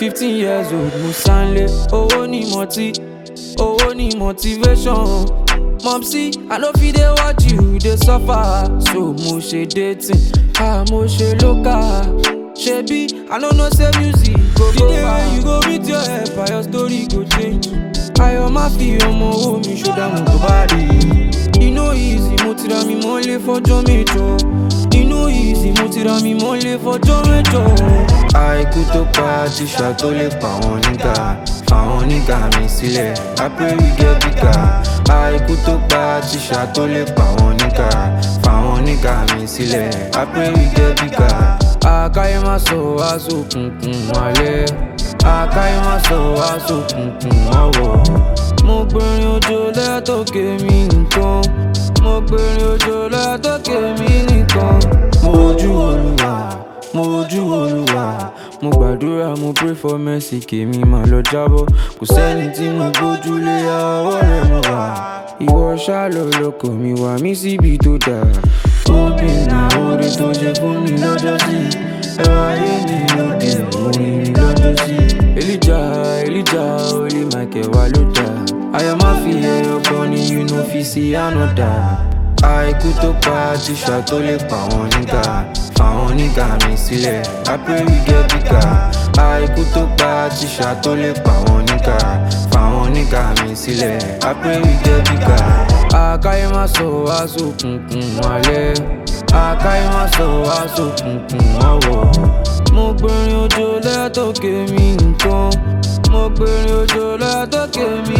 15 years old, Musanle. Owó ni moti, owó ni motivation. Momsy, I know fi dey watch you, dey suffer. So mo ṣe dating, mo ṣe local. Shebi, I no say music go go far. The day you go meet your helper, your story go change. Ayọ̀ má fi ọmọ owó mi ṣọ́dá mo tó bá dé. E no easy, mo ti ra mi mọ́lé fọjọ́ mẹ́jọ. E no easy, mo ti ra mi mọ́lé fọjọ́ mẹ́jọ. Àìkú tó pa tíṣà tó lè pa wọn nígà, fáwọn nígà mi sílẹ̀. I pray we get bigger. Àìkú tó pa tíṣà tó lè pa wọn nígà, fáwọn nígà mi sílẹ̀. I pray we get bigger. Àkáyé má sọ wá sókùnkùn alẹ́. Àkáyé má sọ wá sókùnkùn ọwọ́. Mo gbẹ̀rin òjò lẹ́tọ̀kẹ́ mi nìkan. Mo gbẹ̀rin òjò lẹ́tọ̀kẹ́ mi nìkan. Mo wojú Olúwa, mo wojú Olúwa. Mo gbàdúrà, mo pray for mercy, kèmi máa lọ jábọ́. Kò sẹ́ni tí mo gbójúlé, ọwọ́ rẹ̀ mo wà. Ìwọ ṣá lọ lọkọ̀ mi wá mí síbi tó dáa. Obìnrin orí tó ṣe fún mi lọ́jọ́ sí. Ẹ̀rọ ayé mi lóde, orin mi lọ́jọ́ sí. Elijah, Olé Michael wà ló dà. Ayọ̀ má fi ẹyọ kan ní you no fit see another. Àìkú tó pa tíṣà tó lè pa wọn nígà, fáwọn nígà mi sílẹ̀. I pray we get bigger. Àìkú tó pa tíṣà tó lè pa wọn nígà, fáwọn nígà mi sílẹ̀. I pray we get bigger. Àkáyé má sọ wá sókùnkùn alẹ́. Àkáyé má sọ wá sókùnkùn ọwọ́. Mo gbẹ̀rin òjò lẹ́tọ̀kẹ́ mi nìkan. Mo gbẹ̀rin òjò lẹ́tọ̀kẹ́ mi